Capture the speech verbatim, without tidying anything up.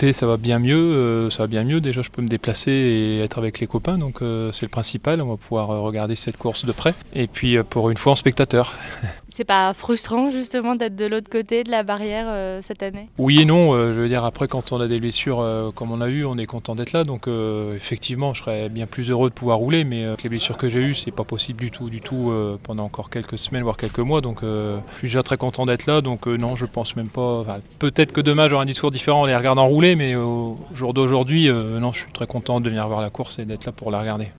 côté, ça va bien mieux. Euh, ça va bien mieux. Déjà, je peux me déplacer et être avec les copains, donc euh, c'est le principal. On va pouvoir euh, regarder cette course de près. Et puis, euh, pour une fois, en spectateur. C'est pas frustrant justement d'être de l'autre côté de la barrière euh, cette année ? Oui et non. Euh, je veux dire, après, quand on a des blessures euh, comme on a eu, on est content d'être là. Donc, euh, effectivement, je serais bien plus heureux de pouvoir rouler. Mais euh, avec les blessures que j'ai eues, c'est pas possible du tout, du tout euh, pendant encore quelques semaines, voire quelques mois. Donc, euh, je suis déjà très content d'être là. Donc, euh, non, je pense même pas. Enfin, peut-être que demain, j'aurai un discours différent en les regardant rouler. Mais au jour d'aujourd'hui, euh, non, je suis très content de venir voir la course et d'être là pour la regarder.